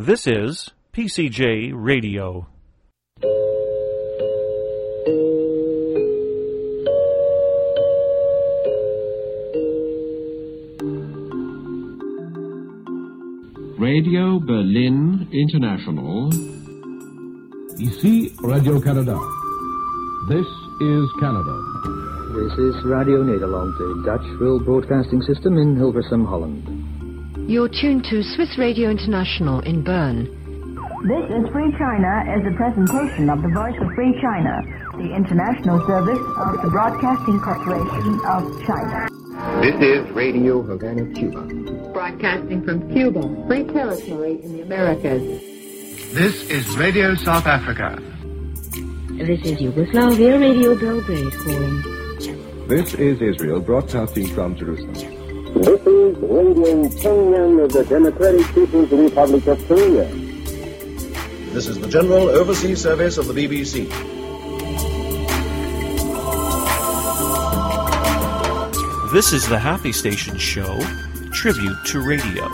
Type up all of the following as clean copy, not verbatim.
This is PCJ Radio. Radio Berlin International. Ici Radio Canada. This is Canada. This is Radio Nederland, the Dutch World Broadcasting System in Hilversum, Holland. You're tuned to Swiss Radio International in Bern. This is Free China as a presentation of the Voice of Free China, the international service of the Broadcasting Corporation of China. This is Radio Havana, Cuba. Broadcasting from Cuba, free territory in the Americas. This is Radio South Africa. This is Yugoslavia Radio Belgrade calling. This is Israel broadcasting from Jerusalem. This is Radio Pyongyang of the Democratic People's Republic of Korea. This is the General Overseas Service of the BBC. This is the Happy Station Show, tribute to radio.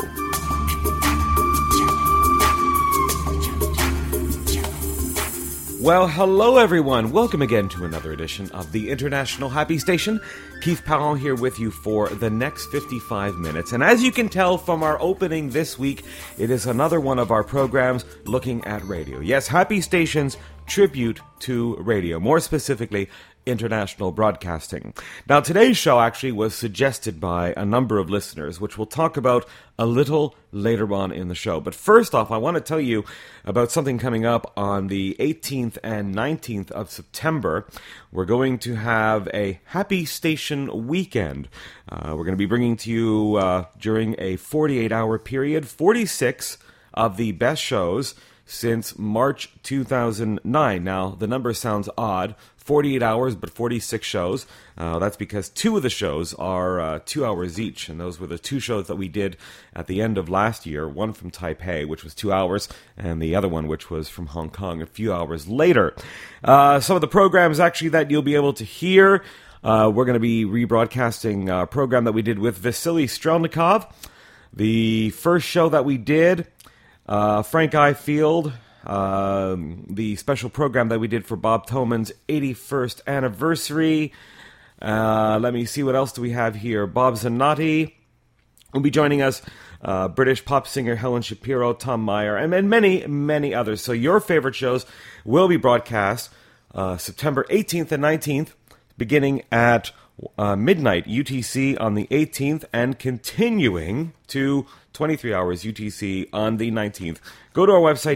Well, hello everyone. Welcome again to another edition of the International Happy Station. Keith Parent here with you for the next 55 minutes. And as you can tell from our opening this week, it is another one of our programs looking at radio. Yes, Happy Station's tribute to radio, more specifically, international broadcasting. Now, today's show actually was suggested by a number of listeners, which we'll talk about a little later on in the show. But first off, I want to tell you about something coming up on the 18th and 19th of September. We're going to have a Happy Station weekend. We're going to be bringing to you, during a 48-hour period, 46 of the best shows since March 2009. Now, the number sounds odd, 48 hours, but 46 shows. That's because two of the shows are 2 hours each, and those were the two shows that we did at the end of last year, one from Taipei, which was 2 hours, and the other one, which was from Hong Kong, a few hours later. Some of the programs, actually, that you'll be able to hear, we're going to be rebroadcasting a program that we did with Vasily Strelnikov. The first show that we did, Frank I. Field, the special program that we did for Bob Thoman's 81st anniversary. Let me see, what else do we have here? Bob Zanotti will be joining us, British pop singer Helen Shapiro, Tom Meyer, and many, many others. So your favorite shows will be broadcast September 18th and 19th, beginning at midnight UTC on the 18th and continuing to 23 hours UTC on the 19th. Go to our website,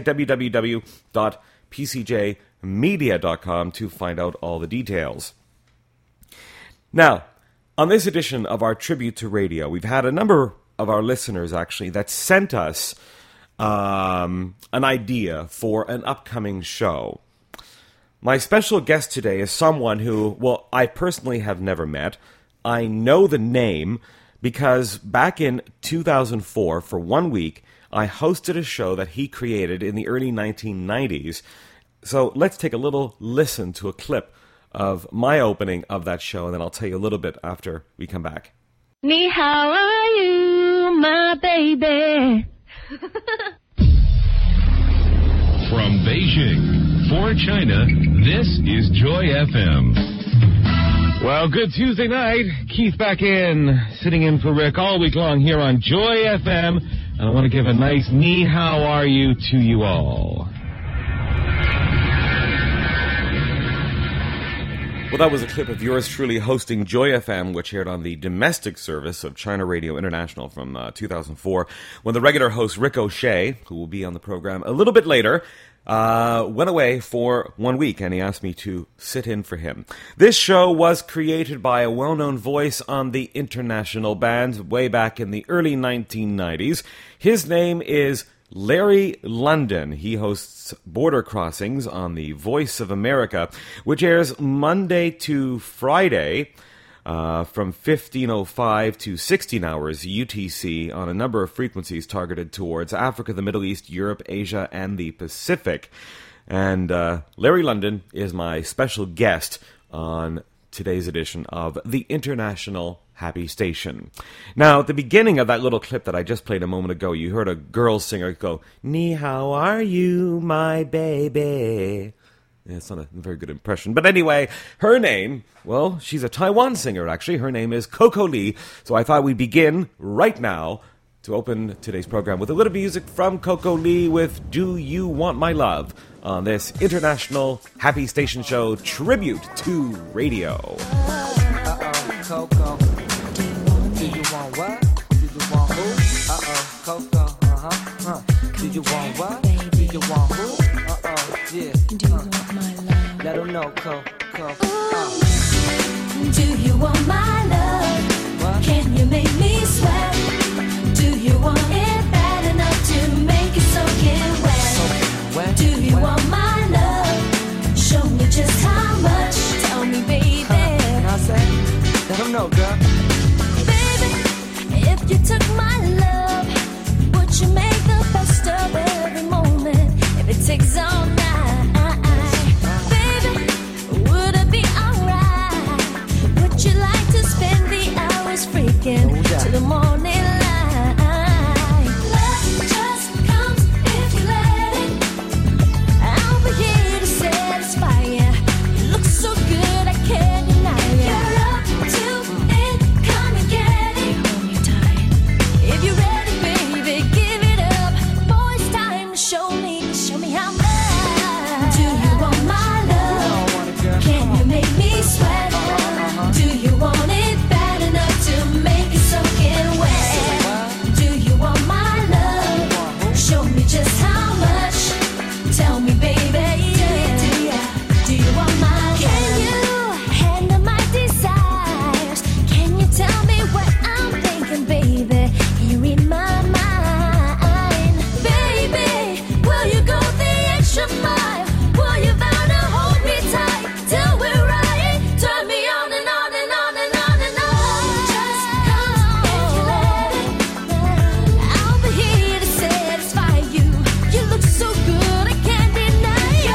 www.pcjmedia.com, to find out all the details. Now, on this edition of our Tribute to Radio, we've had a number of our listeners, actually, that sent us an idea for an upcoming show. My special guest today is someone who, well, I personally have never met. I know the name because back in 2004, for 1 week, I hosted a show that he created in the early 1990s. So let's take a little listen to a clip of my opening of that show, and then I'll tell you a little bit after we come back. Ni how are you, my baby? From Beijing, for China, this is Joy FM. Well, good Tuesday night. Keith back in, sitting in for Rick all week long here on Joy FM. And I want to give a nice ni how are you to you all. Well, that was a clip of yours truly hosting Joy FM, which aired on the domestic service of China Radio International from 2004, when the regular host Rick O'Shea, who will be on the program a little bit later, went away for 1 week, and he asked me to sit in for him. This show was created by a well-known voice on the international bands way back in the early 1990s. His name is Larry London. He hosts Border Crossings on the Voice of America, which airs Monday to Friday from 15:05 to 16 hours UTC on a number of frequencies targeted towards Africa, the Middle East, Europe, Asia, and the Pacific. And Larry London is my special guest on today's edition of the International Happy Station. Now, at the beginning of that little clip that I just played a moment ago, you heard a girl singer go, "Ni, how are you, my baby?" Yeah, it's not a very good impression. But anyway, her name, well, she's a Taiwan singer, actually. Her name is Coco Lee. So I thought we'd begin right now to open today's program with a little music from Coco Lee with Do You Want My Love on this International Happy Station Show tribute to radio. Coco. Do you want what? Do you want who? Coco. Do you want what? Do you want who? Yeah. Do you want my love? Let them know, Coco. Do you want my love? What? Can you make me sweat? Do you want it bad enough to make it soaking wet? Do you want my love? Show me just how much. Tell me, baby. I say, let them know, girl. Baby, if you took my love, would you make the best of every moment? If it takes all night, baby, would it be alright? Would you like to spend the hours freaking till the morning light? Love just comes if you let it. I'll be here to satisfy you. You look so good, I can't deny it. You're up to it, come and get it. Hold me tight. If you're ready, baby, give it up. Boy, it's time to show me how much. Do you want my love? Can you make me sweat? Do you want it bad enough to make it soaking wet? Do you want my love? Show me just how much. Tell me, baby, do you want my love? Can you handle my desires? Can you tell me what I'm thinking, baby? You're in my mind. Baby, will you go the extra mile? Will you vow to hold me tight till we're right? Turn me on and on and on and on and on. Just comes if you let it. I'll be here to satisfy you. You look so good, I can't deny it.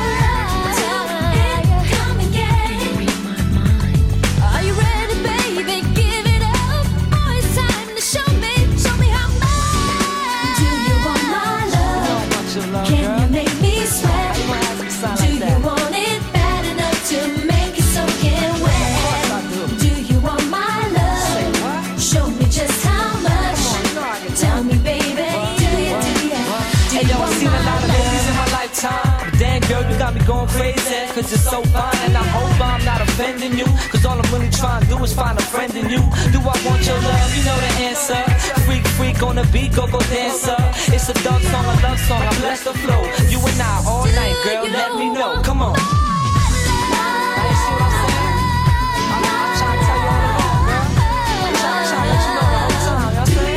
Come and get it. Are you ready, baby? Give it up. Oh, it's time to show me how much. Do you want my love? Can you make me sweat? Do you want it bad enough to make it soaking wet? Do you want my love? Show me just how much. Tell me, baby. Hey, yo, I've seen a lot of ladies in my lifetime. But damn, girl, you got me going crazy. Cause you're so fine, and I hope I'm not offending you. Cause all I'm really trying to do is find a friend in you. Do I want your love? You know the answer. Freak, freak on the beat, go dancer. It's a dog song, a love song, I bless the flow. You and I all night, girl, let me know. Come on. Now, you see what I'm saying? I'm trying to tell you all along, girl. I'm trying to let you know the whole time. Y'all say?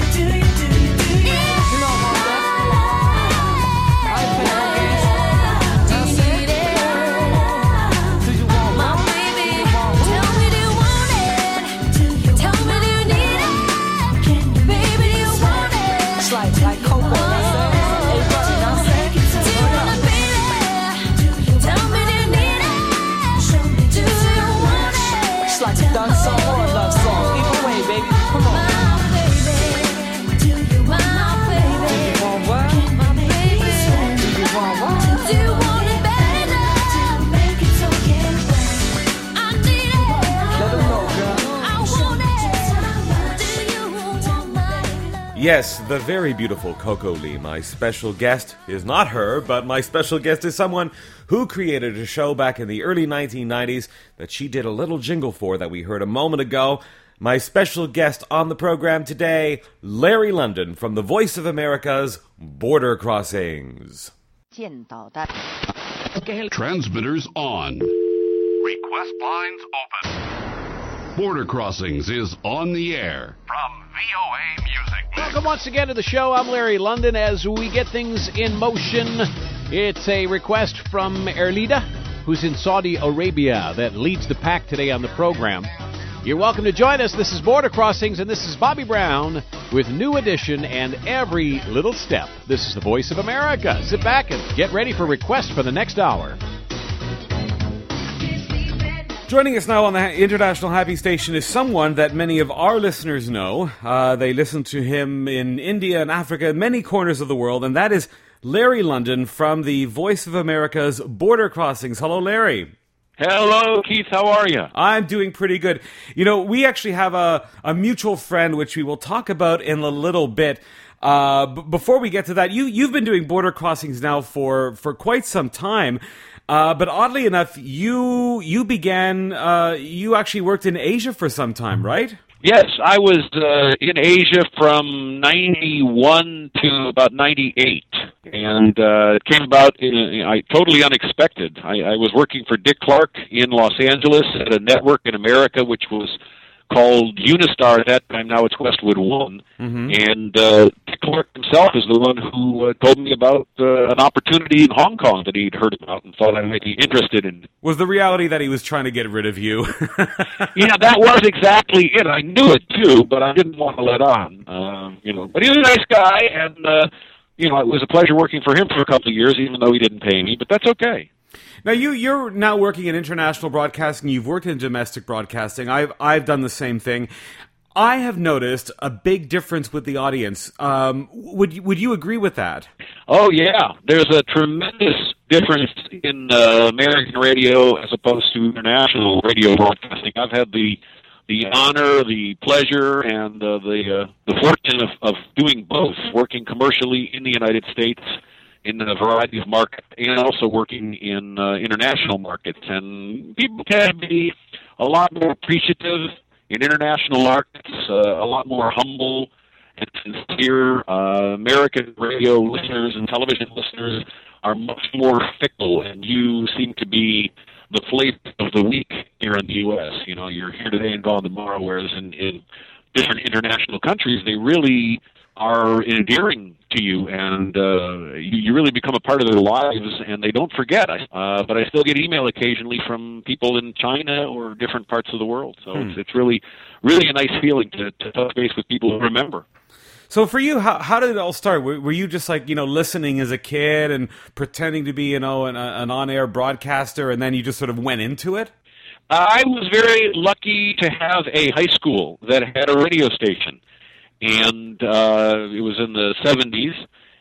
You know I'm on that. I ain't playing no games. Y'all say? Do you want my baby? Tell me, do you want it? Tell me, do you need it? Baby, do you want it? It's like Coco, y'all say? Hey, buddy, y'all say? Do you want it, baby? Tell me, do you need it? Do you want it? It's like a done song or a love song. Either way, baby. Come on. Do you want my baby? Do you want what? My baby. Do you want what? Do you want it bad enough to make it soaking wet? I need it. Let them know, girl. I want it. Do you want my love? Yes, the very beautiful Coco Lee. My special guest is not her, but my special guest is someone who created a show back in the early 1990s that she did a little jingle for that we heard a moment ago. My special guest on the program today, Larry London from the Voice of America's Border Crossings. Transmitters on. Request lines open. Border Crossings is on the air. From VOA Music. Welcome once again to the show. I'm Larry London. As we get things in motion, it's a request from Erlida, who's in Saudi Arabia, that leads the pack today on the program. You're welcome to join us. This is Border Crossings, and this is Bobby Brown with New Edition and Every Little Step. This is the Voice of America. Sit back and get ready for requests for the next hour. Joining us now on the International Happy Station is someone that many of our listeners know. They listen to him in India and Africa, many corners of the world, and that is Larry London from the Voice of America's Border Crossings. Hello, Larry. Hello, Keith. How are you? I'm doing pretty good. You know, we actually have a mutual friend, which we will talk about in a little bit. Before we get to that, you've been doing Border Crossings now for quite some time. But oddly enough, you actually worked in Asia for some time, right? Yes, I was in Asia from 91 to about 98, and it came about totally unexpected. I was working for Dick Clark in Los Angeles at a network in America, which was called Unistar at that time. Now it's Westwood One. Mm-hmm. And Dick Clark himself is the one who told me about an opportunity in Hong Kong that he'd heard about and thought I might be interested in. Was the reality that he was trying to get rid of you? Yeah, that was exactly it. I knew it too, but I didn't want to let on. But he was a nice guy, and it was a pleasure working for him for a couple of years, even though he didn't pay me. But that's okay. Now, you're now working in international broadcasting. You've worked in domestic broadcasting. I've done the same thing. I have noticed a big difference with the audience. Would you agree with that? Oh, yeah. There's a tremendous difference in American radio as opposed to international radio broadcasting. I've had the honor, the pleasure, and the fortune of doing both, working commercially in the United States in a variety of markets, and also working in international markets. And people can be a lot more appreciative in international markets, a lot more humble and sincere. American radio listeners and television listeners are much more fickle, and you seem to be the flavor of the week here in the U.S. You know, you're here today and gone tomorrow, whereas in different international countries, they really are endearing to you, and you really become a part of their lives, and they don't forget. But I still get email occasionally from people in China or different parts of the world. So it's really, really a nice feeling to touch base with people who remember. So for you, how did it all start? Were you just listening as a kid and pretending to be, an on-air broadcaster, and then you just sort of went into it? I was very lucky to have a high school that had a radio station. And it was in the 70s,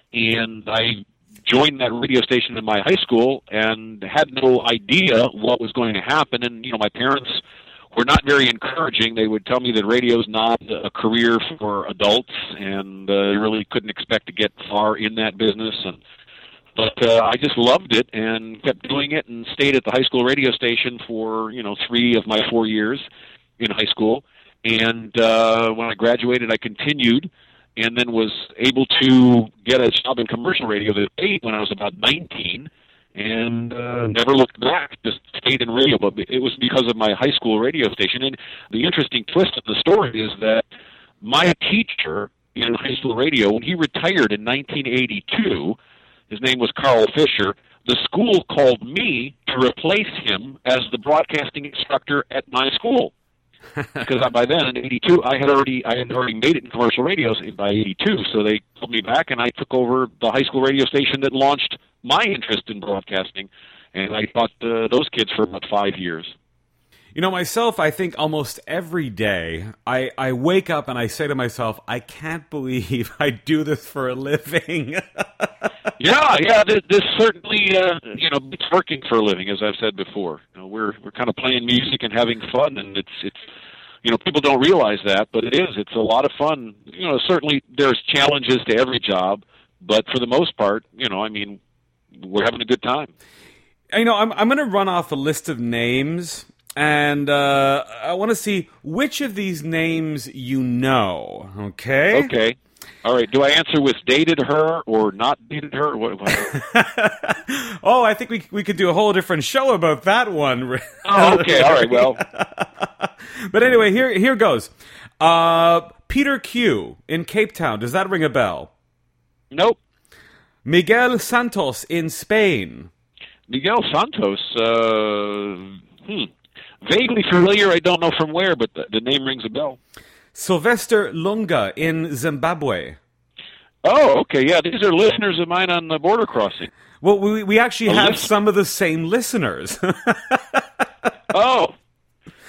and I joined that radio station in my high school and had no idea what was going to happen. And, my parents were not very encouraging. They would tell me that radio's not a career for adults, and you really couldn't expect to get far in that business. But I just loved it and kept doing it and stayed at the high school radio station for, 3 of my 4 years in high school. And when I graduated, I continued, and then was able to get a job in commercial radio that paid when I was about 19, and never looked back, just stayed in radio. But it was because of my high school radio station. And the interesting twist of the story is that my teacher in high school radio, when he retired in 1982, his name was Carl Fisher, the school called me to replace him as the broadcasting instructor at my school. Because by then, in '82, I had already made it in commercial radios by '82. So they called me back, and I took over the high school radio station that launched my interest in broadcasting. And I taught those kids for about 5 years. Myself, I think almost every day I wake up and I say to myself, I can't believe I do this for a living. Yeah. This certainly, it's working for a living, as I've said before. We're kind of playing music and having fun, and it's people don't realize that, but it is. It's a lot of fun. Certainly there's challenges to every job, but for the most part, we're having a good time. I'm going to run off a list of names. And I want to see which of these names you know, okay? Okay. All right. Do I answer with dated her or not dated her? What? Oh, I think we could do a whole different show about that one. Oh, okay. All right. Well. But anyway, here goes. Peter Q in Cape Town. Does that ring a bell? Nope. Miguel Santos in Spain. Miguel Santos, vaguely familiar. I don't know from where, but the name rings a bell. Sylvester Lunga in Zimbabwe. Oh, okay. Yeah, these are listeners of mine on the Border Crossing. Well, we actually have some of the same listeners. Oh,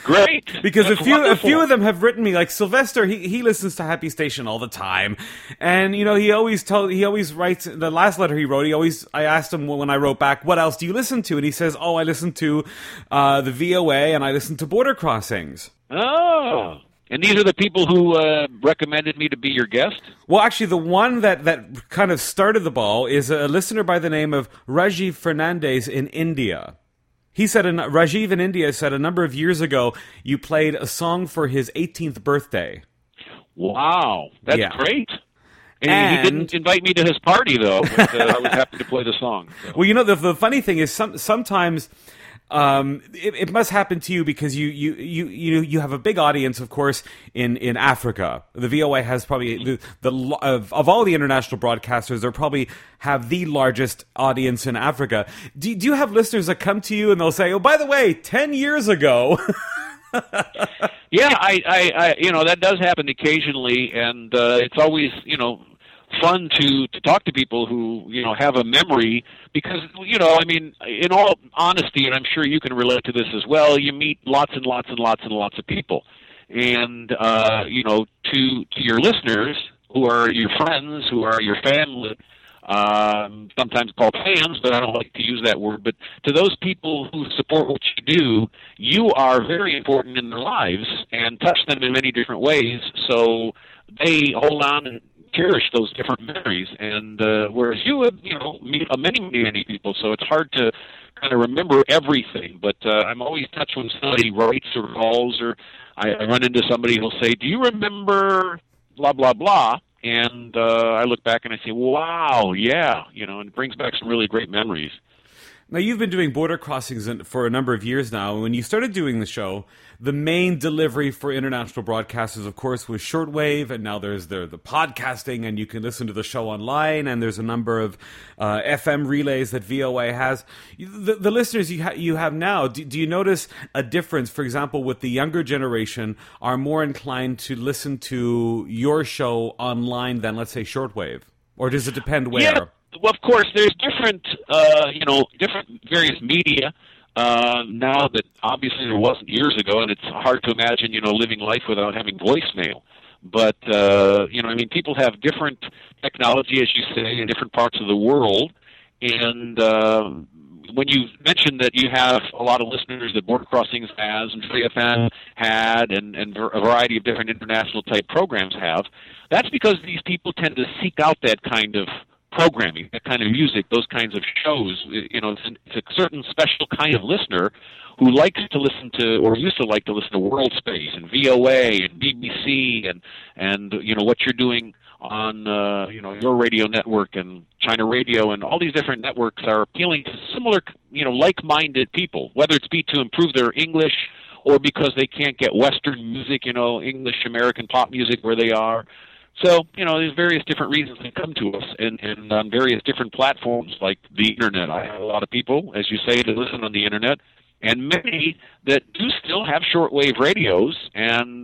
great. Because That's a few of them have written me, like Sylvester, he listens to Happy Station all the time. And, you know, he always writes, the last letter he wrote, I asked him when I wrote back, what else do you listen to? And he says, I listen to the VOA and I listen to Border Crossings. Oh. And these are the people who recommended me to be your guest? Well, actually, the one that kind of started the ball is a listener by the name of Rajiv Fernandez in India. He said, Rajiv in India said a number of years ago, you played a song for his 18th birthday. Wow, that's great. And he didn't invite me to his party, though, but I was happy to play the song. So. Well, you know, the funny thing is sometimes... it must happen to you because you have a big audience, of course, in Africa. The VOA has probably of all the international broadcasters, they probably have the largest audience in Africa. Do you have listeners that come to you and they'll say, "Oh, by the way, 10 years ago." Yeah, I that does happen occasionally, and it's always fun to talk to people who have a memory, because I mean, in all honesty, and I'm sure you can relate to this as well, you meet lots and lots and lots and lots of people, and to your listeners, who are your friends, who are your family, sometimes called fans, but I don't like to use that word, but to those people who support what you do, you are very important in their lives and touch them in many different ways, so they hold on and cherish those different memories, and whereas you would, meet many people, so it's hard to kind of remember everything. But I'm always touched when somebody writes or calls, or I run into somebody who'll say, "Do you remember blah blah blah?" And I look back and I say, "Wow, yeah," and it brings back some really great memories. Now, you've been doing Border Crossings for a number of years now. When you started doing the show, the main delivery for international broadcasters, of course, was shortwave, and now there's the podcasting, and you can listen to the show online, and there's a number of FM relays that VOA has. The listeners you have now, do you notice a difference, for example, with the younger generation, are more inclined to listen to your show online than, let's say, shortwave? Or does it depend where? Yeah. Well, of course, there's different various media now that obviously there wasn't years ago, and it's hard to imagine, living life without having voicemail. But, people have different technology, as you say, in different parts of the world. And when you mentioned that you have a lot of listeners that Border Crossings has and JFN had and a variety of different international type programs have, that's because these people tend to seek out that kind of programming, that kind of music, those kinds of shows. It's a certain special kind of listener who likes to listen to, or used to like to listen to World Space and VOA and BBC and what you're doing on your radio network and China Radio, and all these different networks are appealing to similar like-minded people, whether it's be to improve their English or because they can't get Western music, English American pop music where they are. So, there's various different reasons they come to us, and on various different platforms like the Internet. I have a lot of people, as you say, that listen on the Internet, and many that do still have shortwave radios and,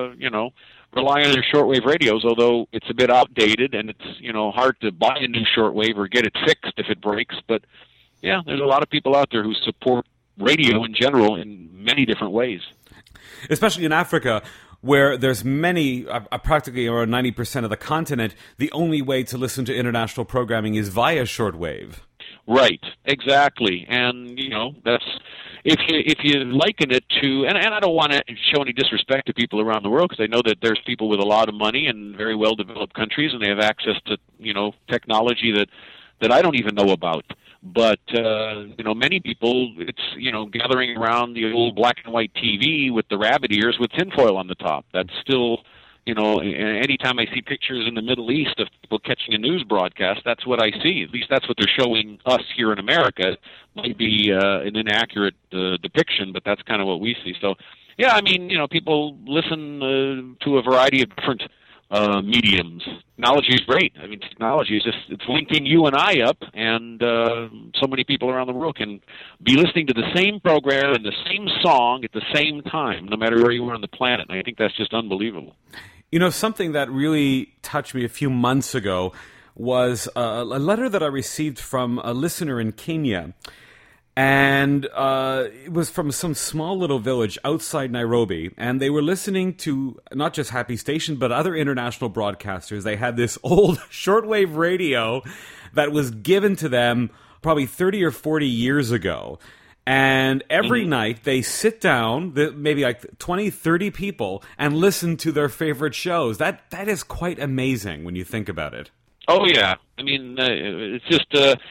rely on their shortwave radios, although it's a bit outdated and it's, hard to buy a new shortwave or get it fixed if it breaks. But, yeah, there's a lot of people out there who support radio in general in many different ways. Especially in Africa, where there's many, practically around 90% of the continent, the only way to listen to international programming is via shortwave. Right, exactly. And, that's, if you liken it to, and I don't want to show any disrespect to people around the world, because I know that there's people with a lot of money in very well-developed countries, and they have access to, technology that I don't even know about. But, many people, it's, gathering around the old black and white TV with the rabbit ears with tinfoil on the top. That's still, anytime I see pictures in the Middle East of people catching a news broadcast, that's what I see. At least that's what they're showing us here in America. It might be an inaccurate depiction, but that's kind of what we see. So, yeah, I mean, people listen to a variety of different mediums. Technology is great. I mean, technology is it's linking you and I up, and so many people around the world can be listening to the same program and the same song at the same time, no matter where you are on the planet. And I think that's just unbelievable. Something that really touched me a few months ago was a letter that I received from a listener in Kenya. And it was from some small little village outside Nairobi, and they were listening to not just Happy Station, but other international broadcasters. They had this old shortwave radio that was given to them probably 30 or 40 years ago. And every night they sit down, maybe like 20, 30 people, and listen to their favorite shows. That is quite amazing when you think about it. Oh, yeah. I mean, it's just,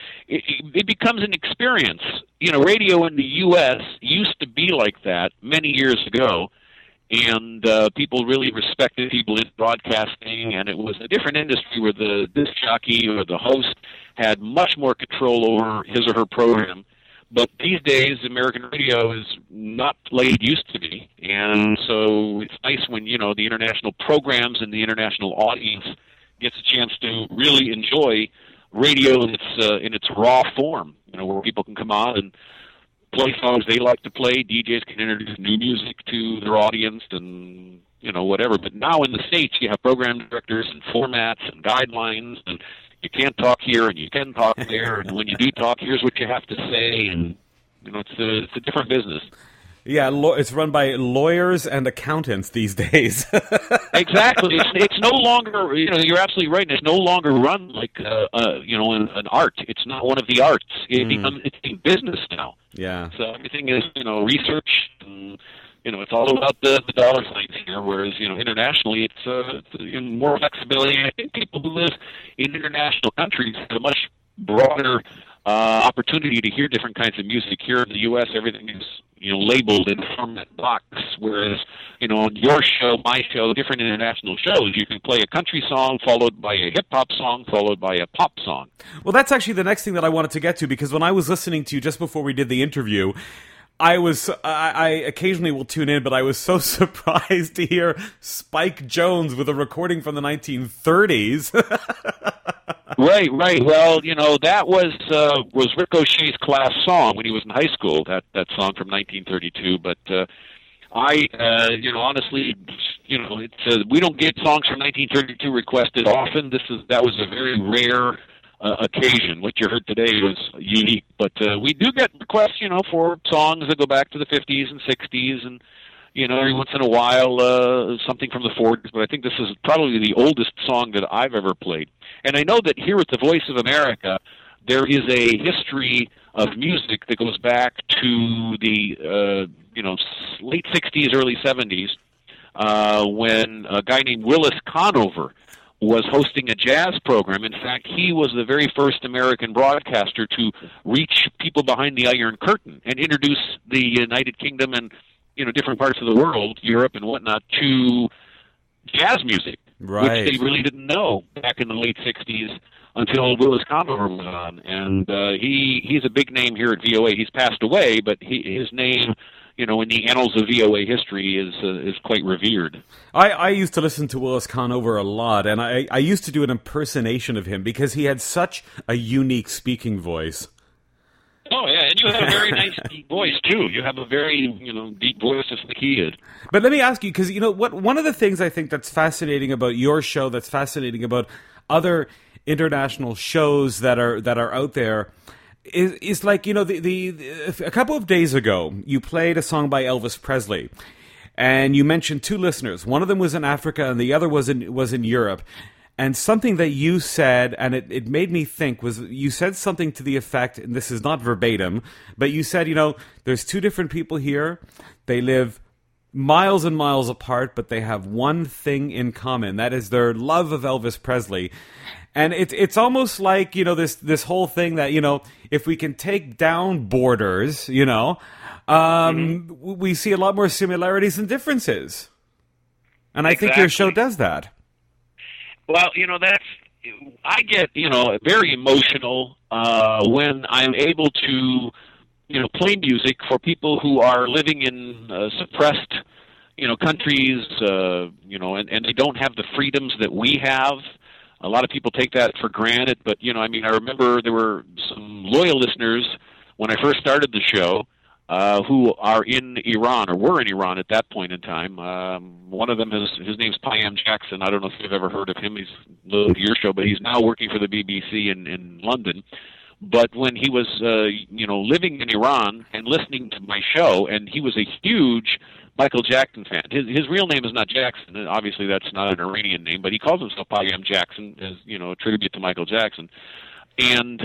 it becomes an experience. You know, radio in the U.S. used to be like that many years ago, and people really respected people in broadcasting, and it was a different industry where the disc jockey or the host had much more control over his or her program. But these days, American radio is not like it used to be, and so it's nice when, you know, the international programs and the international audience gets a chance to really enjoy radio in its raw form, you know, where people can come on and play songs they like to play. DJs can introduce new music to their audience and, you know, whatever. But now in the States, you have program directors and formats and guidelines, and you can't talk here and you can talk there, and when you do talk, here's what you have to say, and, you know, it's a different business. Yeah, it's run by lawyers and accountants these days. Exactly. It's no longer, you know, you're absolutely right. It's no longer run like, you know, an art. It's not one of the arts. It's a business now. Yeah. So everything is, you know, research. And, you know, it's all about the dollar signs here. Whereas, you know, internationally, it's more flexibility. I think people who live in international countries have a much broader opportunity to hear different kinds of music. Here in the U.S., everything is, you know, labeled in a format box, whereas, you know, on your show, my show, different international shows, you can play a country song followed by a hip-hop song followed by a pop song. Well, that's actually the next thing that I wanted to get to, because when I was listening to you just before we did the interview, I occasionally will tune in, but I was so surprised to hear Spike Jones with a recording from the 1930s. Right. Well, you know, that was Ricochet's class song when he was in high school. That song from 1932. But you know, honestly, you know, it's we don't get songs from 1932 requested often. That was a very rare occasion. What you heard today was unique, but we do get requests, you know, for songs that go back to the 50s and 60s, and, you know, every once in a while something from the 40s, but I think this is probably the oldest song that I've ever played. And I know that here at the Voice of America, there is a history of music that goes back to the you know, late 60s, early 70s, when a guy named Willis Conover was hosting a jazz program. In fact, he was the very first American broadcaster to reach people behind the Iron Curtain and introduce the United Kingdom and, you know, different parts of the world, Europe and whatnot, to jazz music, right, which they really didn't know back in the late 60s until Willis Conover was on. And he's a big name here at VOA. He's passed away, but his name, you know, in the annals of VOA history is quite revered. I used to listen to Willis Conover a lot, and I used to do an impersonation of him because he had such a unique speaking voice. Oh, yeah, and you have a very nice deep voice, too. You have a very, you know, deep voice just like he did. But let me ask you, because, you know, one of the things I think that's fascinating about your show, that's fascinating about other international shows that are out there, is like, you know, a couple of days ago, you played a song by Elvis Presley, and you mentioned two listeners. One of them was in Africa, and the other was in Europe. And something that you said, and it made me think, was you said something to the effect, and this is not verbatim, but you said, you know, there's two different people here. They live miles and miles apart, but they have one thing in common. That is their love of Elvis Presley. And it's almost like, you know, this whole thing that, you know, if we can take down borders, you know, we see a lot more similarities than differences. And I think your show does that. Well, you know, I get, you know, very emotional when I'm able to, you know, play music for people who are living in suppressed, you know, countries, you know, and they don't have the freedoms that we have. A lot of people take that for granted, but, you know, I mean, I remember there were some loyal listeners when I first started the show who are in Iran, or were in Iran at that point in time. One of them, his name's Payam Jackson. I don't know if you've ever heard of him. He's new to your show, but he's now working for the BBC in London. But when he was, living in Iran and listening to my show, and he was a huge Michael Jackson fan. His real name is not Jackson. And obviously, that's not an Iranian name, but he calls himself Payam Jackson, as a tribute to Michael Jackson. And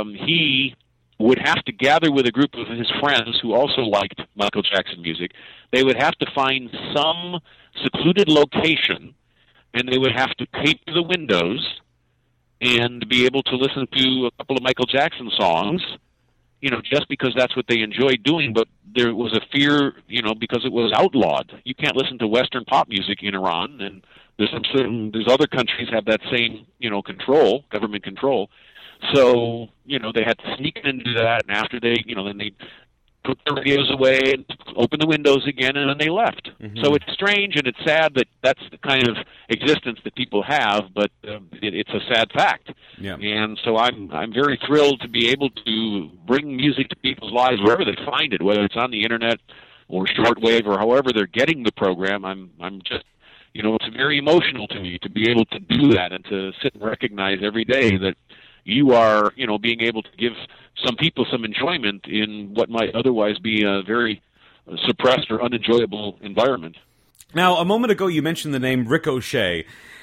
he would have to gather with a group of his friends who also liked Michael Jackson music. They would have to find some secluded location, and they would have to paper the windows and be able to listen to a couple of Michael Jackson songs, just because that's what they enjoyed doing. But there was a fear, because it was outlawed. You can't listen to Western pop music in Iran, and there's other countries have that same, control, government control. So, they had to sneak into that, and after they, then they put their radios away and open the windows again, and then they left. Mm-hmm. So it's strange and it's sad that that's the kind of existence that people have, but it's a sad fact. Yeah. And so I'm very thrilled to be able to bring music to people's lives wherever they find it, whether it's on the internet or shortwave or however they're getting the program. I'm just, it's very emotional to me to be able to do that and to sit and recognize every day that you are, being able to give some people some enjoyment in what might otherwise be a very suppressed or unenjoyable environment. Now, a moment ago, you mentioned the name Ricochet,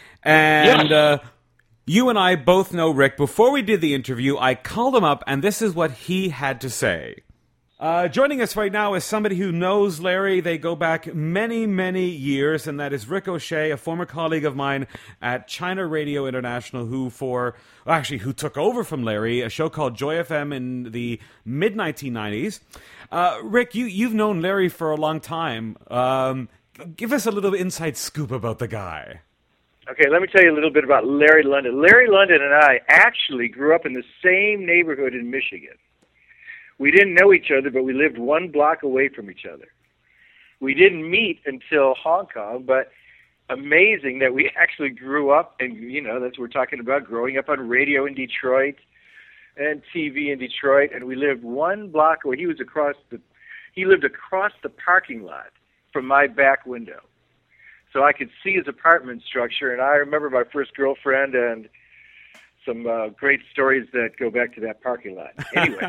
and yes. You and I both know Rick. Before we did the interview, I called him up, and this is what he had to say. Joining us right now is somebody who knows Larry. They go back many, many years, and that is Ricochet, a former colleague of mine at China Radio International, who took over from Larry, a show called Joy FM in the mid-1990s. Rick, you've known Larry for a long time. Give us a little inside scoop about the guy. Okay, let me tell you a little bit about Larry London. Larry London and I actually grew up in the same neighborhood in Michigan. We didn't know each other, but we lived 1 block away from each other. We didn't meet until Hong Kong, but amazing that we actually grew up, and, that's what we're talking about, growing up on radio in Detroit and TV in Detroit, and we lived 1 block away. He lived across the parking lot from my back window. So I could see his apartment structure, and I remember my first girlfriend and some great stories that go back to that parking lot. Anyway,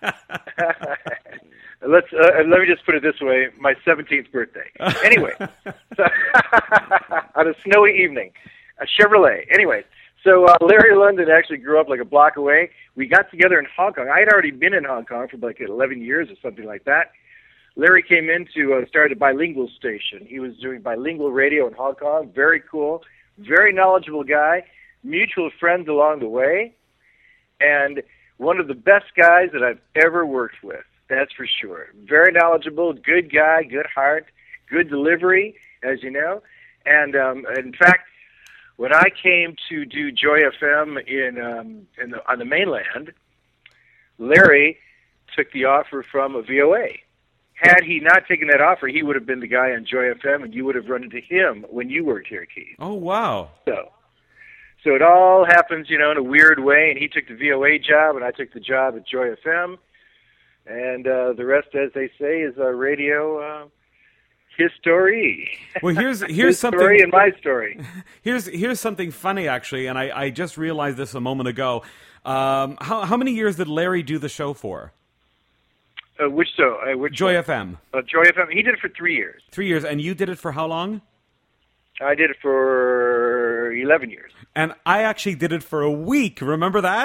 let me just put it this way: my 17th birthday. Anyway, so, on a snowy evening, a Chevrolet. Anyway, so Larry London actually grew up like a block away. We got together in Hong Kong. I had already been in Hong Kong for like 11 years or something like that. Larry came in to start a bilingual station. He was doing bilingual radio in Hong Kong. Very cool, very knowledgeable guy. Mutual friends along the way, and one of the best guys that I've ever worked with, that's for sure. Very knowledgeable, good guy, good heart, good delivery, as you know. And in fact, when I came to do Joy FM on the mainland, Larry took the offer from a VOA. Had he not taken that offer, he would have been the guy on Joy FM, and you would have run into him when you worked here, Keith. Oh, wow. So it all happens, in a weird way, and he took the VOA job, and I took the job at Joy FM, and the rest, as they say, is radio history. Well, here's his something. Story and my story. Here's something funny, actually, and I just realized this a moment ago. How many years did Larry do the show for? Which Joy FM. Joy FM. He did it for 3 years. 3 years, and you did it for how long? I did it for 11 years. And I actually did it for a week. Remember that?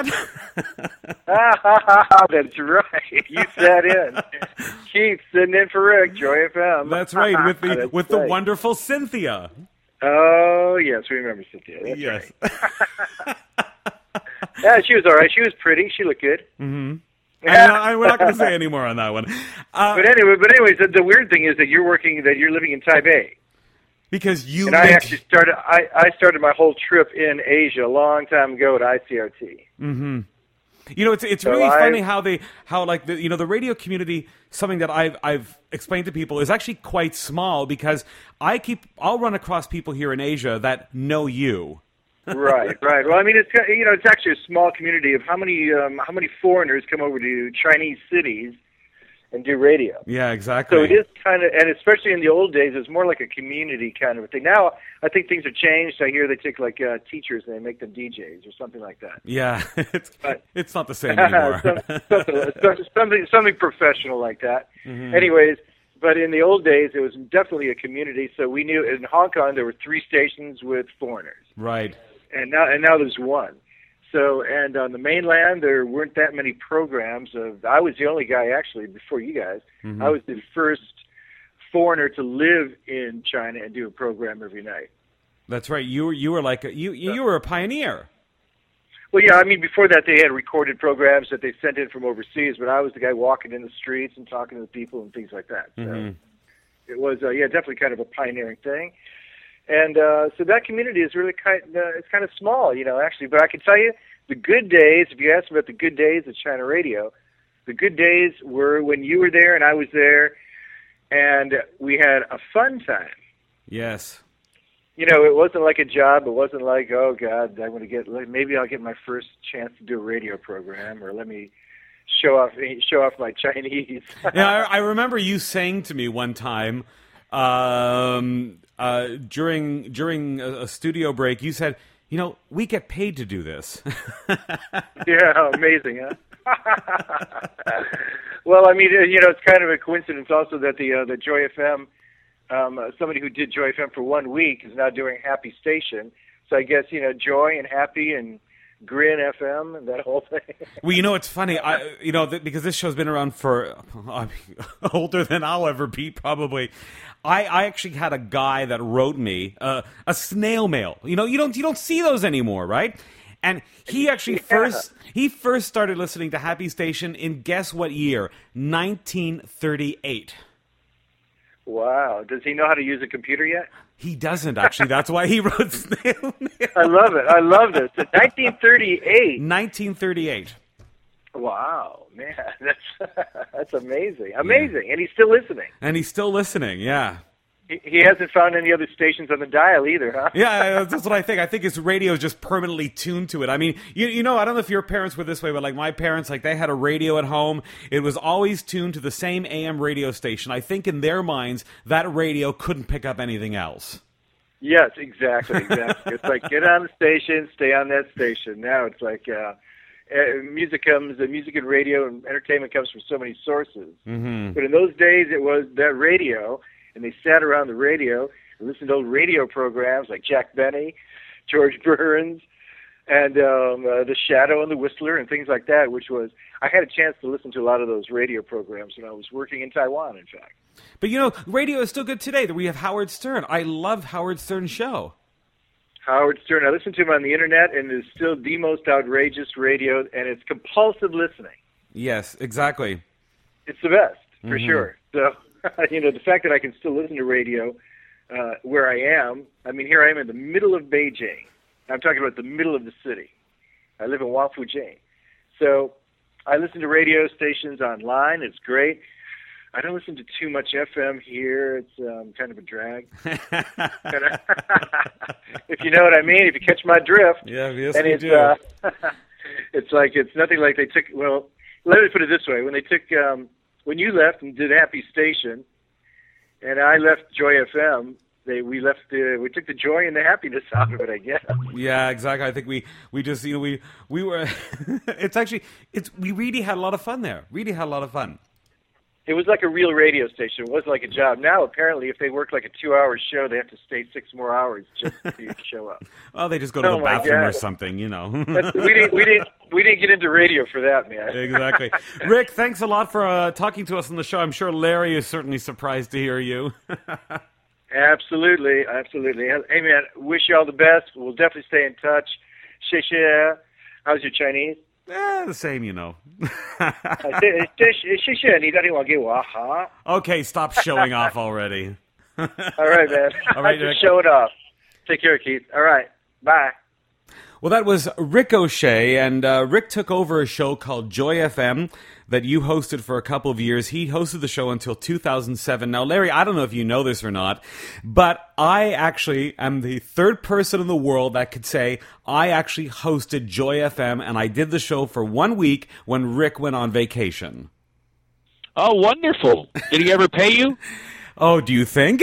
That's right. You sat in. Keith sitting in for Rick, Joy FM. That's right, with the wonderful Cynthia. Oh, yes, we remember Cynthia. That's yes. Right. Yeah, she was all right. She was pretty. She looked good. Mm-hmm. We're not going to say any more on that one. But anyways, the weird thing is that you're living in Taipei. Because you and I actually started. I started my whole trip in Asia a long time ago at ICRT. Mm-hmm. It's so really funny how the radio community, something that I've explained to people, is actually quite small, because I'll run across people here in Asia that know you. Right. Well, I mean, it's actually a small community of how many foreigners come over to Chinese cities and do radio. Yeah, exactly. So it is kind of, and especially in the old days, it's more like a community kind of a thing. Now, I think things have changed. I hear they take like teachers and they make them DJs or something like that. Yeah, it's not the same anymore. something professional like that. Mm-hmm. Anyways, but in the old days, it was definitely a community. So we knew in Hong Kong there were 3 stations with foreigners. Right. And now there's 1. So, and on the mainland, there weren't that many programs. I was the only guy, actually, before you guys. Mm-hmm. I was the first foreigner to live in China and do a program every night. That's right. You were like you were a pioneer. Well, yeah. I mean, before that, they had recorded programs that they sent in from overseas, but I was the guy walking in the streets and talking to the people and things like that. So it was, definitely kind of a pioneering thing. And so that community is really it's kind of small, actually. But I can tell you, the good days, if you ask me about the good days of China Radio, the good days were when you were there and I was there, and we had a fun time. Yes. It wasn't like a job. It wasn't like, oh, God, maybe I'll get my first chance to do a radio program, or let me show off my Chinese. Yeah, I remember you saying to me one time, during a studio break, you said, we get paid to do this. Yeah, amazing, huh? Well, I mean, it's kind of a coincidence also that the Joy FM, somebody who did Joy FM for 1 week is now doing Happy Station. So I guess, Joy and Happy and Grin FM and that whole thing. Well, it's funny, because this show's been around for older than I'll ever be, probably. I actually had a guy that wrote me a snail mail. You don't see those anymore, right? And he actually first started listening to Happy Station in guess what year? 1938. Wow. Does he know how to use a computer yet? He doesn't, actually. That's why he wrote snail mail. I love it. I love this. 1938. 1938. Wow, man, that's amazing. Amazing. Yeah. And he's still listening. Yeah. He hasn't found any other stations on the dial either, huh? Yeah, that's what I think. I think his radio is just permanently tuned to it. I mean, I don't know if your parents were this way, but like my parents, like they had a radio at home. It was always tuned to the same AM radio station. I think in their minds, that radio couldn't pick up anything else. Yes, exactly. It's like, get on the station, stay on that station. Now it's like music and radio and entertainment comes from so many sources. Mm-hmm. But in those days, it was that radio. And they sat around the radio and listened to old radio programs like Jack Benny, George Burns, and The Shadow and the Whistler and things like that, I had a chance to listen to a lot of those radio programs when I was working in Taiwan, in fact. But, radio is still good today. We have Howard Stern. I love Howard Stern's show. Howard Stern. I listen to him on the Internet, and it's still the most outrageous radio, and it's compulsive listening. Yes, exactly. It's the best, for sure. So... the fact that I can still listen to radio where I am. I mean, here I am in the middle of Beijing. I'm talking about the middle of the city. I live in Wangfujing. So I listen to radio stations online. It's great. I don't listen to too much FM here. It's kind of a drag. If you know what I mean, if you catch my drift. Yeah, yes, and we it's, do. It's nothing like they took, well, let me put it this way. When they took... when you left and did Happy Station, and I left Joy FM, we took the joy and the happiness out of it, I guess. Yeah, exactly. I think we just we were. We really had a lot of fun there. Really had a lot of fun. It was like a real radio station. It wasn't like a job. Now, apparently, if they work like a 2-hour show, they have to stay 6 more hours just for you to show up. Well, they just go to the bathroom or something, we didn't get into radio for that, man. Exactly. Rick, thanks a lot for talking to us on the show. I'm sure Larry is certainly surprised to hear you. Absolutely. Hey, man, wish you all the best. We'll definitely stay in touch. 谢谢. How's your Chinese? The same, Okay, stop showing off already. All right, man. All right, just show it off. Take care, Keith. All right. Bye. Well, that was Rick O'Shea, and Rick took over a show called Joy FM that you hosted for a couple of years. He hosted the show until 2007. Now, Larry, I don't know if you know this or not, but I actually am the third person in the world that could say I actually hosted Joy FM, and I did the show for 1 week when Rick went on vacation. Oh, wonderful. Did he ever pay you? Oh, do you think?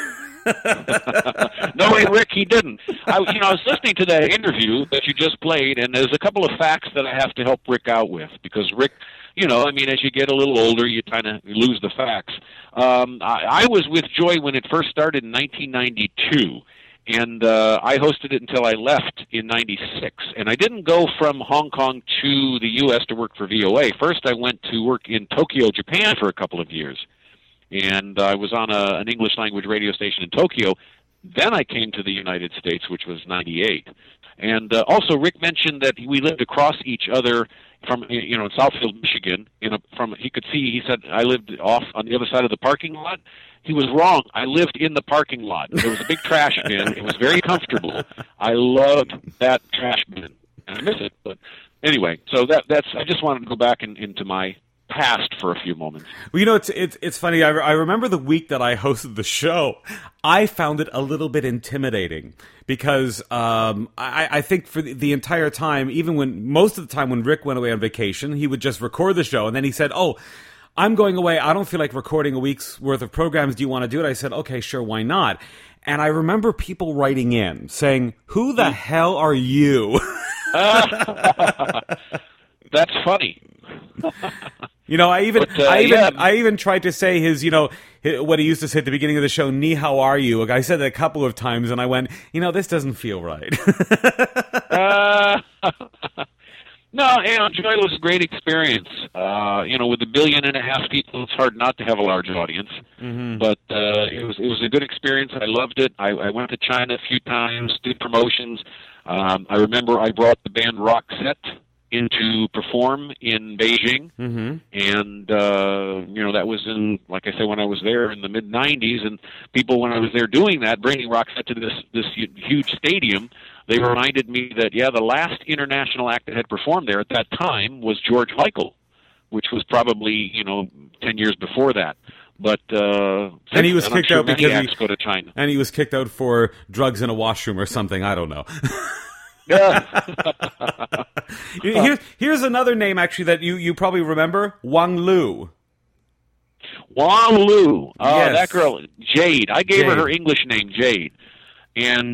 No way, Rick, he didn't. I was listening to that interview that you just played, and there's a couple of facts that I have to help Rick out with, because Rick, as you get a little older, you kind of lose the facts. I was with Joy when it first started in 1992, and I hosted it until I left in 96. And I didn't go from Hong Kong to the U.S. to work for VOA. First, I went to work in Tokyo, Japan for a couple of years. And I was on an English-language radio station in Tokyo. Then I came to the United States, which was 98. And also, Rick mentioned that we lived across each other from, in Southfield, Michigan. He could see, he said, I lived off on the other side of the parking lot. He was wrong. I lived in the parking lot. There was a big trash bin. It was very comfortable. I loved that trash bin, and I miss it. But anyway, so that's. I just wanted to go back into my past for a few moments. Well, it's funny. I remember the week that I hosted the show. I found it a little bit intimidating because I think for the entire time, even most of the time when Rick went away on vacation, he would just record the show, and then he said, "Oh, I'm going away. I don't feel like recording a week's worth of programs. Do you want to do it?" I said, "Okay, sure, why not?" And I remember people writing in saying, "Who the hell are you?" That's funny. I even tried to say his, what he used to say at the beginning of the show, "Ni, how are you?" I said it a couple of times, and I went, this doesn't feel right. No, Joy was a great experience. With 1.5 billion people, it's hard not to have a large audience. Mm-hmm. But it was a good experience. I loved it. I went to China a few times, did promotions. I remember I brought the band Roxette in to perform in Beijing, mm-hmm. and that was in, like I said, when I was there in the mid '90s, and people, when I was there doing that, bringing Roxette to this huge stadium, they reminded me that the last international act that had performed there at that time was George Michael, which was probably 10 years before that. But and he was kicked out because acts go to China, and he was kicked out for drugs in a washroom or something. I don't know. Here's another name actually that you probably remember: Wang Lu. Wang Lu. Oh, yes. That girl, Jade. I gave her English name, Jade. And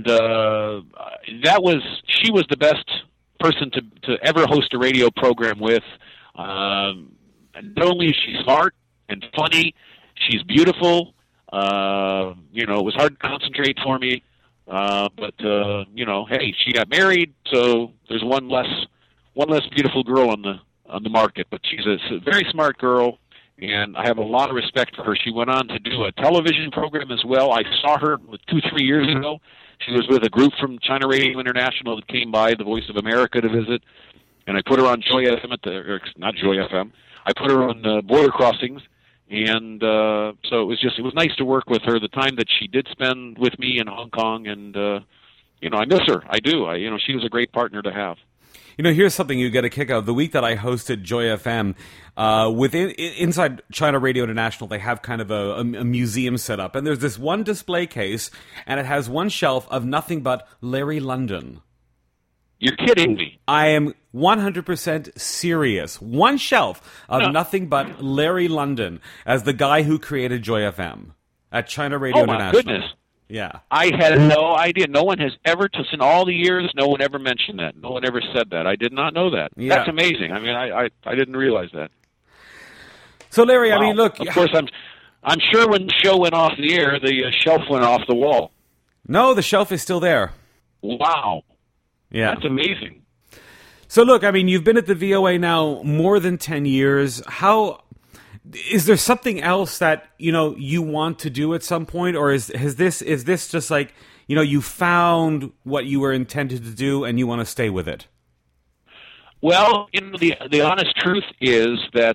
she was the best person to ever host a radio program with. Not only is she smart and funny, she's beautiful. It was hard to concentrate for me. But hey, she got married, so there's one less beautiful girl on the market. But she's a very smart girl, and I have a lot of respect for her. She went on to do a television program as well. I saw her 2-3 years ago. She was with a group from China Radio International that came by, the Voice of America, to visit, and I put her on Joy FM not Joy FM. I put her on Border Crossings, and so it was nice to work with her. The time that she did spend with me in Hong Kong, and I miss her. I do. She was a great partner to have. Here's something you get a kick out of. The week that I hosted Joy FM, inside China Radio International, they have kind of a museum set up. And there's this one display case, and it has one shelf of nothing but Larry London. You're kidding me. I am 100% serious. One shelf of nothing but Larry London as the guy who created Joy FM at China Radio International. Oh, my goodness. Yeah. I had no idea. No one has ever, in all the years, no one ever mentioned that. No one ever said that. I did not know that. Yeah. That's amazing. I mean, I didn't realize that. So, Larry, wow. I mean, look. Of course, I'm sure when the show went off the air, the shelf went off the wall. No, the shelf is still there. Wow. Yeah. That's amazing. So, look, I mean, you've been at the VOA now more than 10 years. Is there something else that, you want to do at some point? Or is this just like, you found what you were intended to do and you want to stay with it? Well, the honest truth is that,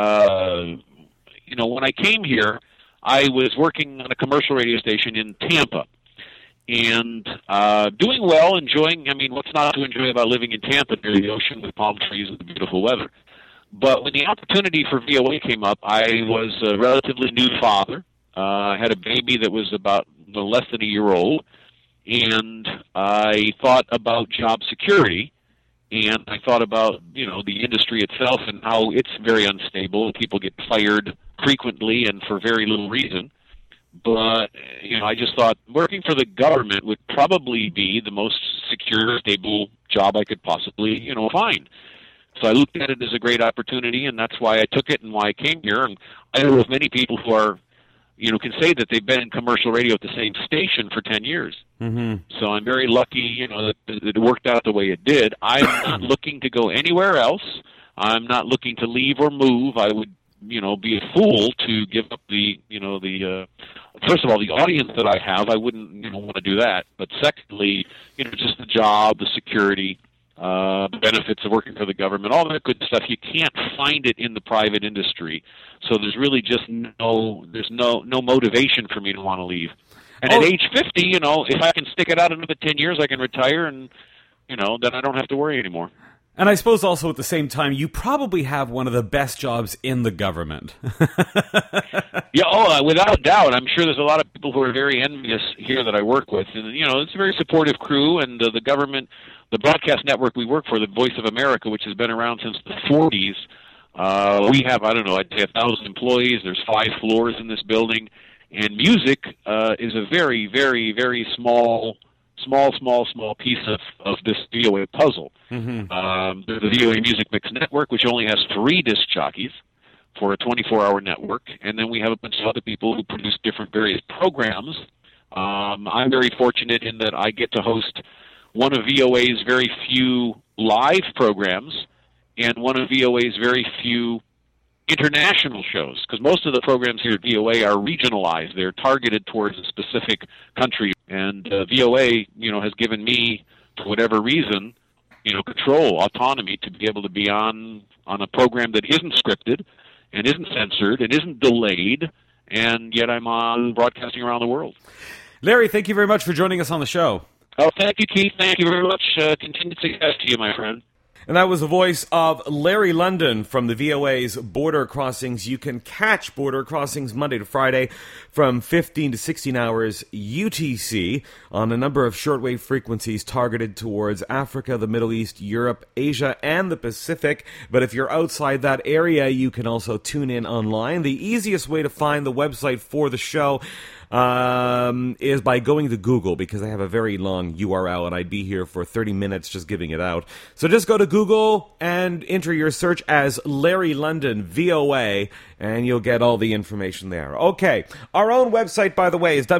when I came here, I was working on a commercial radio station in Tampa. And doing well, enjoying, what's not to enjoy about living in Tampa near the ocean with palm trees and the beautiful weather? But when the opportunity for VOA came up, I was a relatively new father. I had a baby that was about less than a year old, and I thought about job security, and I thought about, the industry itself and how it's very unstable. People get fired frequently and for very little reason. But, I just thought working for the government would probably be the most secure, stable job I could possibly, find. So I looked at it as a great opportunity, and that's why I took it and why I came here. And I know of many people who are, can say that they've been in commercial radio at the same station for 10 years. Mm-hmm. So I'm very lucky, that it worked out the way it did. I'm not looking to go anywhere else. I'm not looking to leave or move. I would, be a fool to give up first of all, the audience that I have. I wouldn't, want to do that. But secondly, just the job, the security, the benefits of working for the government, all that good stuff. You can't find it in the private industry. So there's really just no motivation for me to want to leave. And at age 50, if I can stick it out another 10 years, I can retire and, then I don't have to worry anymore. And I suppose also at the same time, you probably have one of the best jobs in the government. Yeah, without a doubt. I'm sure there's a lot of people who are very envious here that I work with. And, it's a very supportive crew, and the government, the broadcast network we work for, the Voice of America, which has been around since the 40s, we have, I'd say 1,000 employees. There's 5 floors in this building. And music is a very, very, very small piece of this VOA puzzle. Mm-hmm. There's the VOA Music Mix Network, which only has 3 disc jockeys for a 24-hour network, and then we have a bunch of other people who produce various programs. I'm very fortunate in that I get to host one of VOA's very few live programs and one of VOA's very few international shows, because most of the programs here at VOA are regionalized. They're targeted towards a specific country, and VOA, has given me, for whatever reason, control, autonomy to be able to be on a program that isn't scripted and isn't censored and isn't delayed, and yet I'm on broadcasting around the world. Larry, thank you very much for joining us on the show. Oh, thank you, Keith. Thank you very much. Continued success to you, my friend. And that was the voice of Larry London from the VOA's Border Crossings. You can catch Border Crossings Monday to Friday from 15 to 16 hours UTC on a number of shortwave frequencies targeted towards Africa, the Middle East, Europe, Asia, and the Pacific. But if you're outside that area, you can also tune in online. The easiest way to find the website for the show is by going to Google, because I have a very long URL and I'd be here for 30 minutes just giving it out. So just go to Google and enter your search as Larry London VOA, and you'll get all the information there. Okay, our own website, by the way, is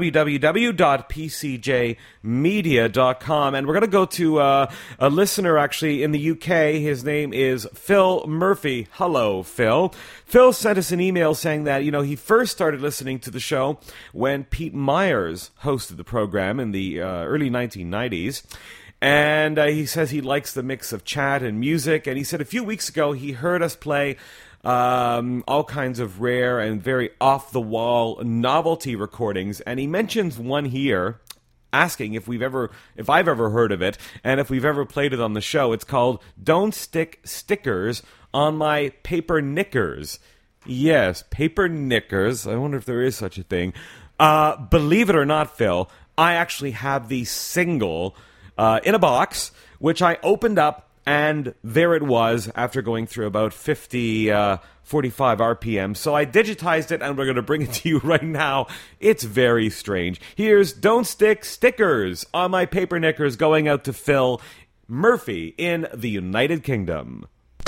www.pcjmedia.com, and we're going to go to a listener actually in the UK. His name is Phil Murphy. Hello, Phil. Phil sent us an email saying that, he first started listening to the show when Pete Myers hosted the program in the early 1990s. And he says he likes the mix of chat and music. And he said a few weeks ago he heard us play all kinds of rare and very off-the-wall novelty recordings. And he mentions one here, asking if I've ever heard of it, and if we've ever played it on the show. It's called Don't Stick Stickers on My Paper Knickers. Yes, paper knickers. I wonder if there is such a thing. Believe it or not, Phil, I actually have the single in a box, which I opened up, and there it was after going through about 45 RPM. So I digitized it, and we're going to bring it to you right now. It's very strange. Here's Don't Stick Stickers on My Paper Knickers, going out to Phil Murphy in the United Kingdom.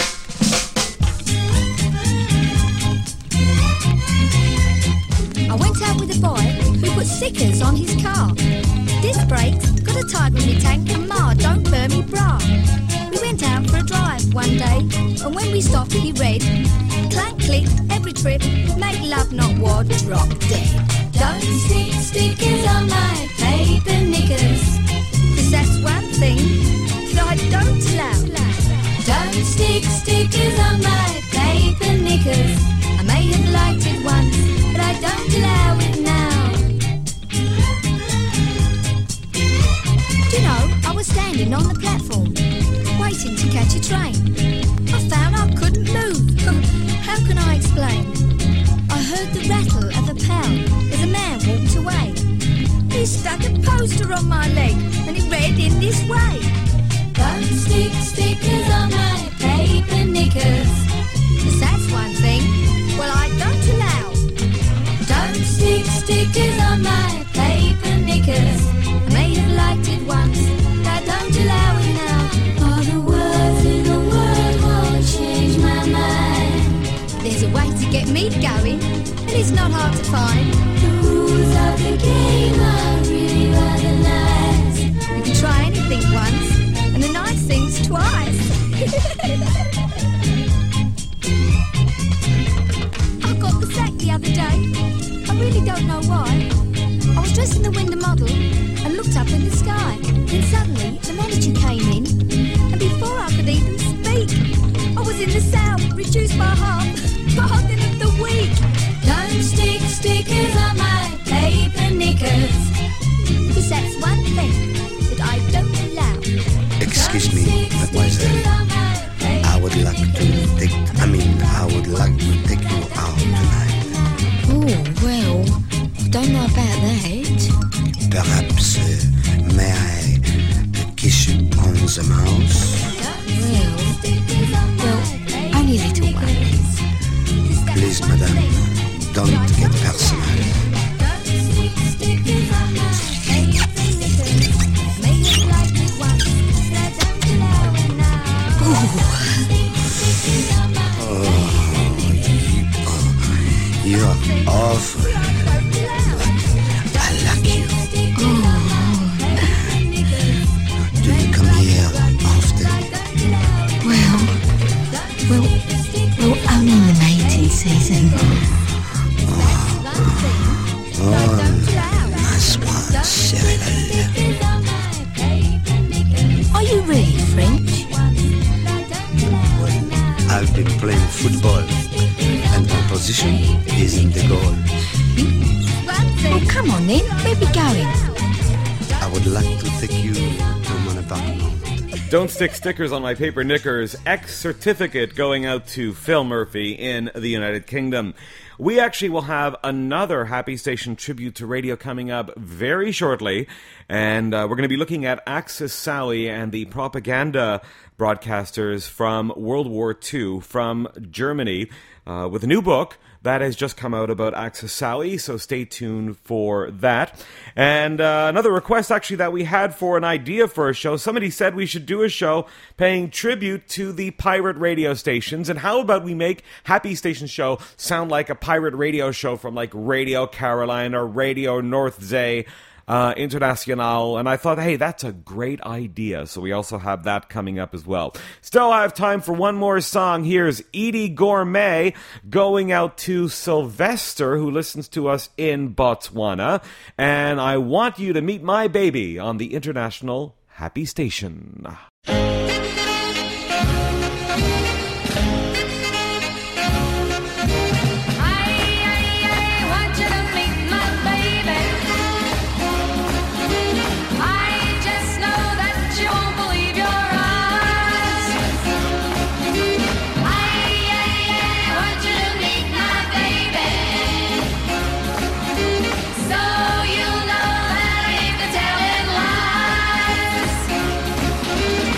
I went out with a boy who put stickers on his car. Disc brakes, got a tire in my tank, and Ma, don't burn me bra. We went out for a drive one day, and when we stopped he read, clank, click, every trip, make love not war, drop dead. Don't stick stickers on my paper knickers, 'cause that's one thing that I don't allow. Don't stick stickers on my paper knickers. I may have liked it once, but I don't allow it now. Do you know, I was standing on the platform, waiting to catch a train. I found I couldn't move. How can I explain? I heard the rattle of a pound as a man walked away. He stuck a poster on my leg, and it read in this way: Don't stick stickers on my paper knickers, 'cause that's one thing, well, I don't allow. going, and it's not hard to find. The rules of the game are really rather nice. You can try anything once, and the nice things twice. I got the sack the other day. I really don't know why. I was dressed in the window model and looked up in the sky. Then suddenly the manager came in, and before I could even speak, I was in the South, reduced by half, bargain of the week. Don't stick stickers on my paper knickers, because that's one thing that I don't allow. Excuse me, mademoiselle. I would like to take you out tonight. Oh, well, don't know about that. Perhaps, may I kiss you on the mouth? Well, only little ones. Please, madame, don't get personal. You're awful. I like you. Do you come here often? Well, only in the mating season. Nice one, Cyril. Are you really French? I've been playing football, and my position is in the goal. Well, come on then, where we going? I would like to take you to mon appartement. Don't stick stickers on my paper knickers. X certificate going out to Phil Murphy in the United Kingdom. We actually will have another Happy Station tribute to radio coming up very shortly, and we're going to be looking at Axis Sally and the propaganda broadcasters from World War II from Germany with a new book that has just come out about Axis Sally, so stay tuned for that. And another request actually that we had for an idea for a show, somebody said we should do a show paying tribute to the pirate radio stations, and how about we make Happy Station Show sound like a pirate radio show from like Radio Caroline or Radio North-Zee International, and I thought, hey, that's a great idea. So we also have that coming up as well. Still, I have time for one more song. Here's Edie Gourmet going out to Sylvester, who listens to us in Botswana, and I Want You to Meet My Baby on the International Happy Station. So you'll know that I ain't the telling lies.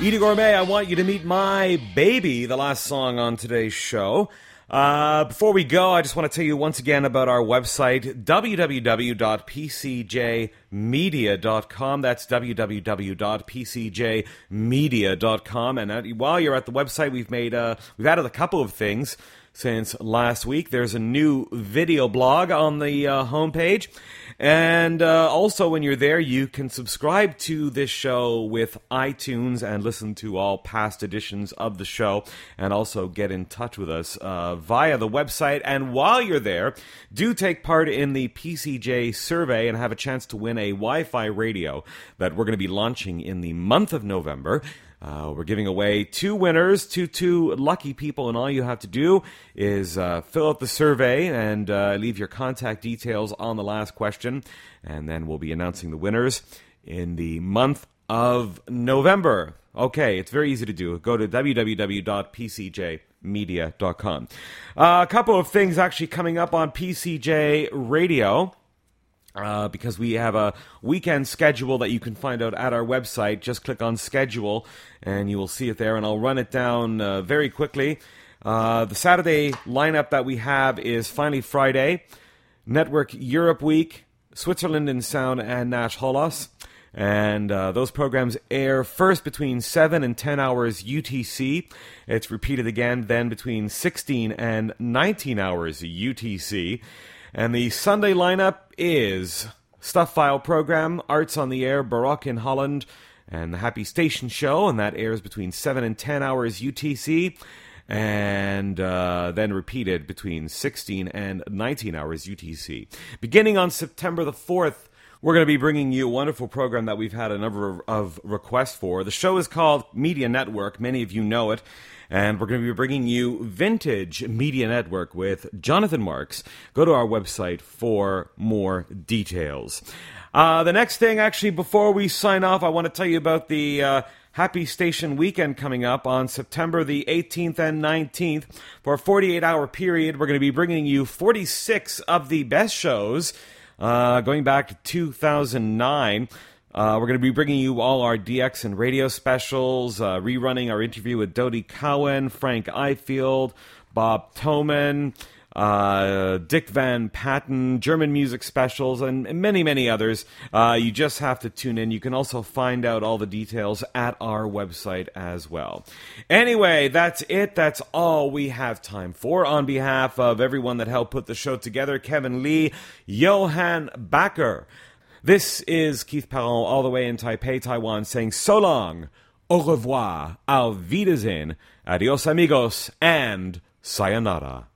Edie Gourmet, I Want You to Meet My Baby, the last song on today's show. Before we go, I just want to tell you once again about our website, www.pcjmedia.com. That's www.pcjmedia.com. And while you're at the website, we've added a couple of things since last week. There's a new video blog on the homepage. And also, when you're there, you can subscribe to this show with iTunes and listen to all past editions of the show, and also get in touch with us via the website. And while you're there, do take part in the PCJ survey and have a chance to win a Wi-Fi radio that we're going to be launching in the month of November. We're giving away 2 winners to 2 lucky people, and all you have to do is fill out the survey and leave your contact details on the last question, and then we'll be announcing the winners in the month of November. Okay, it's very easy to do. Go to www.pcjmedia.com. A couple of things actually coming up on PCJ Radio. Because we have a weekend schedule that you can find out at our website. Just click on schedule and you will see it there, and I'll run it down very quickly. The Saturday lineup that we have is Finally Friday, Network Europe Week, Switzerland in Sound, and Nash Holos. And those programs air first between 7 and 10 hours UTC. It's repeated again then between 16 and 19 hours UTC. And the Sunday lineup is Stuff File Program, Arts on the Air, Baroque in Holland, and the Happy Station Show, and that airs between 7 and 10 hours UTC, and then repeated between 16 and 19 hours UTC. Beginning on September the 4th, we're going to be bringing you a wonderful program that we've had a number of requests for. The show is called Media Network. Many of you know it. And we're going to be bringing you Vintage Media Network with Jonathan Marks. Go to our website for more details. The next thing, actually, before we sign off, I want to tell you about the Happy Station Weekend coming up on September the 18th and 19th. For a 48-hour period, we're going to be bringing you 46 of the best shows going back to 2009. We're going to be bringing you all our DX and radio specials, rerunning our interview with Dodie Cowan, Frank Ifield, Bob Toman, Dick Van Patten, German music specials, and many, many others. You just have to tune in. You can also find out all the details at our website as well. Anyway, that's it. That's all we have time for. On behalf of everyone that helped put the show together, Kevin Lee, Johan Backer, this is Keith Perron, all the way in Taipei, Taiwan, saying so long, au revoir, auf Wiedersehen, adios amigos, and sayonara.